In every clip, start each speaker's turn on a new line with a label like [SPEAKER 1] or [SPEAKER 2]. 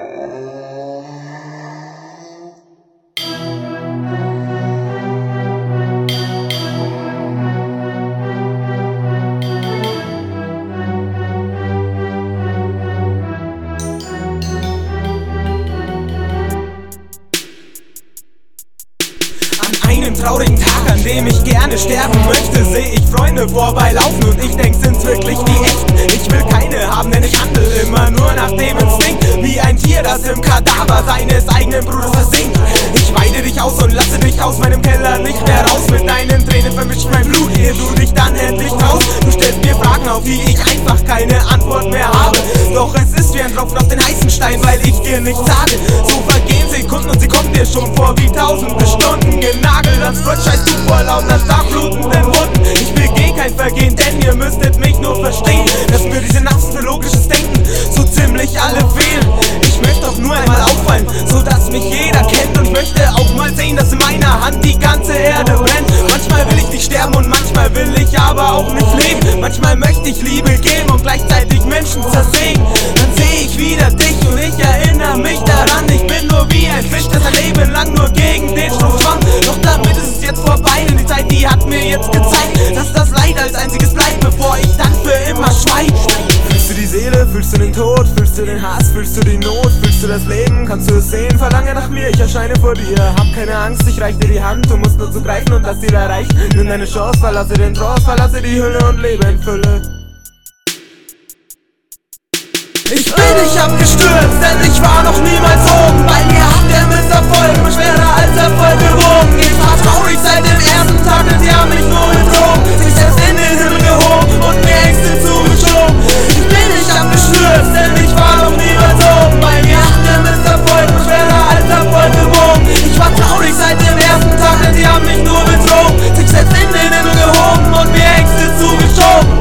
[SPEAKER 1] Einem traurigen Tag, an dem ich gerne sterben möchte, sehe ich Freunde vorbeilaufen und ich denk, sind's wirklich die echten? Ich will keine haben, denn ich handle immer nur nach dem Instinkt, wie ein Tier, das im Kadaver seines eigenen Bruders versinkt. Ich weide dich aus und lasse dich aus meinem Keller nicht mehr raus. Mit deinen Tränen vermisch mein Blut, ehe du dich dann endlich traust. Du stellst mir Fragen, auf die ich einfach keine Antwort mehr habe. Doch es ist wie ein Tropfen auf den heißen Stein, weil ich dir nichts sage. So vergehen Sekunden und sie kommen dir schon vor wie tausende Stunden. Genagelt ans Brot, scheißt du vor lauter starkblutenden Wunden. Ich begeh kein Vergehen, denn ihr müsstet mich nur verstehen, dass mir diese Nacht für logisches Denken so ziemlich alle fehlen. Ich möchte auch nur einmal auffallen, so dass mich jeder kennt, und möchte auch mal sehen, dass in meiner Hand die ganze Erde brennt. Manchmal will ich nicht sterben und manchmal will ich aber auch nicht leben. Manchmal möchte ich Liebe geben und gleichzeitig Menschen zersägen. Dann sehe ich wieder dich und ich erinnere mich daran. Ich bin nur wie ein Fisch, das ein Leben lang nur gegen den Strom schwamm. Doch damit ist es jetzt vorbei, denn die Zeit, die hat mir jetzt gezeigt, dass das Leid als einziges bleibt, bevor ich dann für immer schweig.
[SPEAKER 2] Fühlst du die Seele, fühlst du den Tod, fühlst du den Hass, fühlst du die Not, fühlst du das Leben, kannst du es sehen, verlange nach mir, ich erscheine vor dir. Hab keine Angst, ich reich dir die Hand, du musst nur zugreifen und das Ziel erreichen. Nimm deine Chance, verlasse den Trost, verlasse die Hülle und lebe in Fülle.
[SPEAKER 1] Ich bin nicht abgestürzt, denn ich war noch niemals oben. Bei mir hat der Misserfolg immer schwerer als Erfolg gewogen. Ich war traurig seit dem ersten Tag, denn sie haben mich nur betrogen, sich selbst in den Himmel gehoben und mir Ängste zugeschoben. Ich bin nicht abgestürzt, denn ich war noch niemals oben. Bei mir hat der Misserfolg immer schwerer als Erfolg gewogen. Ich war traurig seit dem ersten Tag, denn sie haben mich nur betrogen, sich selbst in den Himmel gehoben und mir Ängste zugeschoben.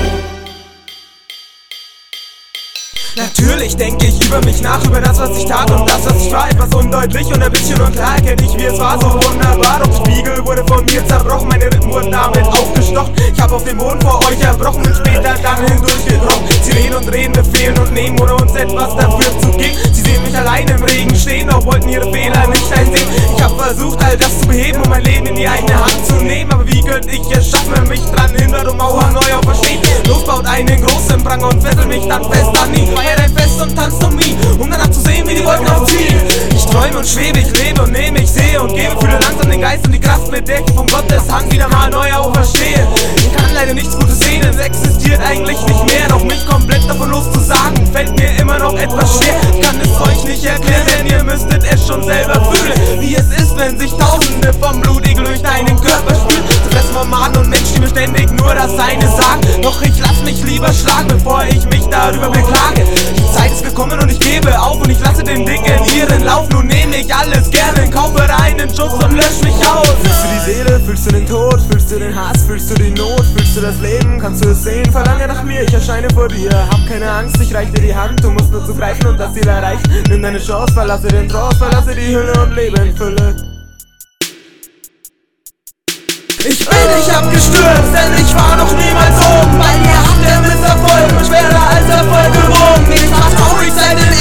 [SPEAKER 1] Natürlich denke ich über mich nach, über das, was ich tat und das, was ich war. Etwas undeutlich und ein bisschen unklar erkenne ich, wie es war, so wunderbar. Doch Spiegel wurde von mir zerbrochen, meine Rippen wurden damit aufgestochen. Ich hab auf dem Boden vor euch erbrochen und später dann hindurchgebrochen. Sie reden und reden, befehlen und nehmen, ohne uns etwas dafür zu geben. Sie sehen mich allein im Regen stehen, doch wollten ihre Fehler nicht einsehen. Ich hab versucht, all das zu beheben, um mein Leben in die eigene Hand zu nehmen. Aber wie könnte ich es schaffen, wenn mich dran hindert und Mauern neu auferstehen? Los, baut einen großen Pranger und fesselt mich dann fest an ihn. Feiert ein Fest und tanzt um ihn, um danach zu sehen, wie die Wolken aufziehen. Ich träume und schwebe, ich lebe und nehme, ich sehe und gebe, fühle langsam den Geist und die Kraft, mit der ich von Gottes Hand wieder mal neu auferstehe. Ich kann leider nichts Gutes sehen, es existiert eigentlich nicht mehr. Doch mich komplett davon loszusagen, fällt mir immer noch etwas schwer. Ich kann es euch nicht erklären, denn ihr müsstet es schon selber fühlen, wie es ist, wenn sich Tausende vom Blutegel durch deinen Körper spülen. So fressen vom Maden und Menschen, die mir ständig nur das Seine sagen. Doch ich lass mich lieber schlagen, bevor ich mich darüber beklage. Die Zeit ist gekommen und ich gebe auf und ich lasse den Dingen ihren Lauf. Nun nehme ich alles gerne in Kauf, für einen Schuss und lösch mich aus.
[SPEAKER 2] Fühlst du die Seele, fühlst du den Tod, fühlst du den Hass, fühlst du die Not, fühlst du das Leben, kannst du es sehen, verlange nach mir, ich erscheine vor dir. Hab keine Angst, ich reich dir die Hand, du musst nur zugreifen und das Ziel erreichen. Nimm deine Chance, verlasse den Trost, verlasse die Hülle und lebe in Fülle.
[SPEAKER 1] Ich bin nicht abgestürzt, denn ich war noch niemals oben. Bei mir hat der Misserfolg immer schwerer als Erfolg gewogen. Ich war traurig seit dem